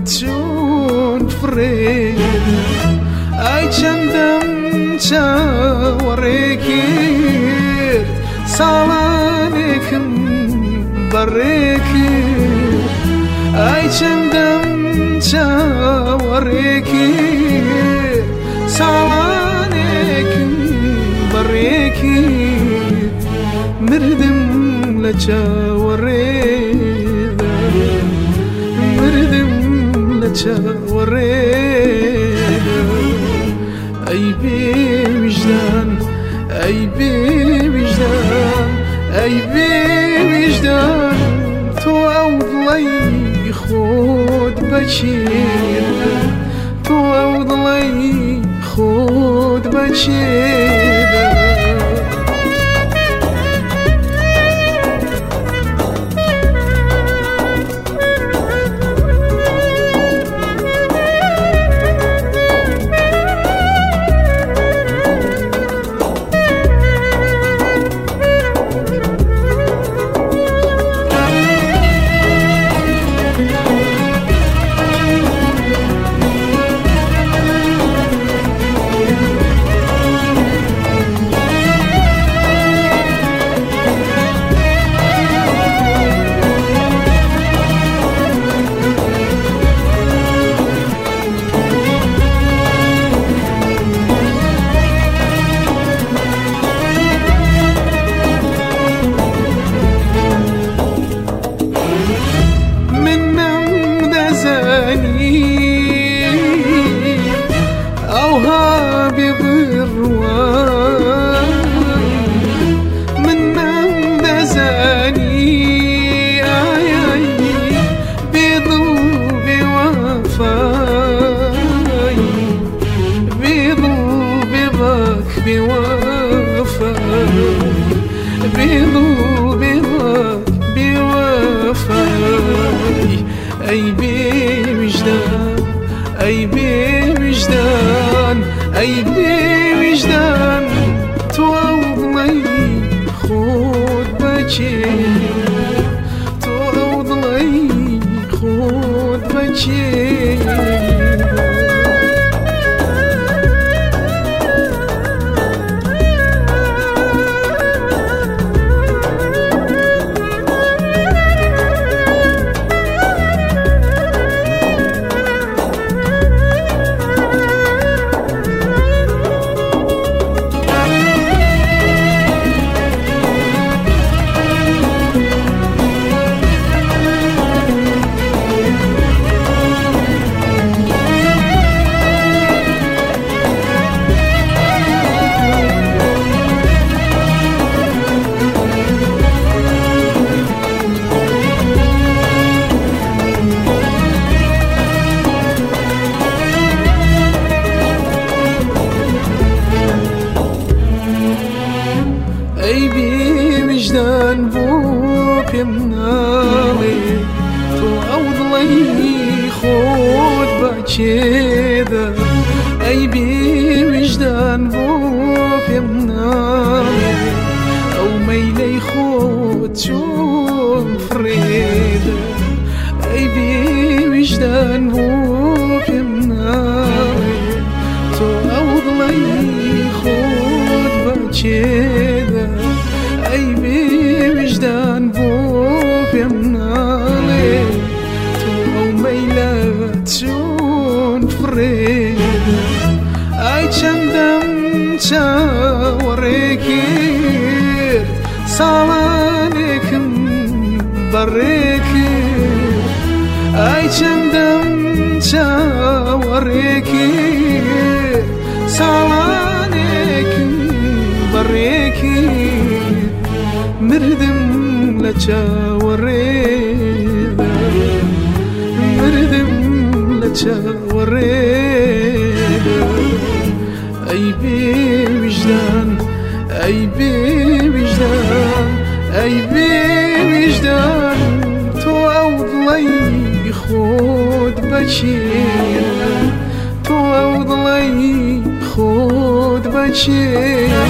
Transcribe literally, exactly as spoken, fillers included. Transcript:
چون فريدة أي چندم چاوەڕێکرد ساڵانێکم بەڕێکرد ئای چەندەم چاوەڕێکرد ساڵانێکم بەڕێکرد مردم لە چاوەڕێدا مردم لە چاوەڕێدا ئەی بێویژدان ئەی بێویژدان ئەی بێویژدان تۆ ئەو دڵەی خۆت بەچێدە تۆ ئەو دڵەی خۆت بەچێدە أي بوجدان أي بوجدان أي بوجدان توضلي خود بچێدە توضلي خود بچێدە أي بوجدان بو پێم ناڵێ تۆ ئەو دڵەی خۆت بەچێدە ئەی بێویژدان بۆ پێم ناڵێ ئەو مەیلەی خۆت چۆن فرێدە ئەی بێویژدان بۆ پێم ناڵێ تۆ ئەو دڵەی خۆت بەچێدە ئەی بێویژدان بۆ پێم ناڵێ تۆ ئەو مەیلە چۆن فرێدە ئای چەندەم چاوەڕێکرد ساڵانێکم بەڕێکرد ئای چەندەم چاوەڕێکرد ساڵانێکم بەڕێکرد مردم لە چاوەڕێدا مردم لە چاوەڕێدا ئەی بێویژدان ئەی بێویژدان ئەی بێویژدان تۆ ئەو دڵەی خۆت بەچێدە تۆ ئەو دڵەی خۆت بەچێدە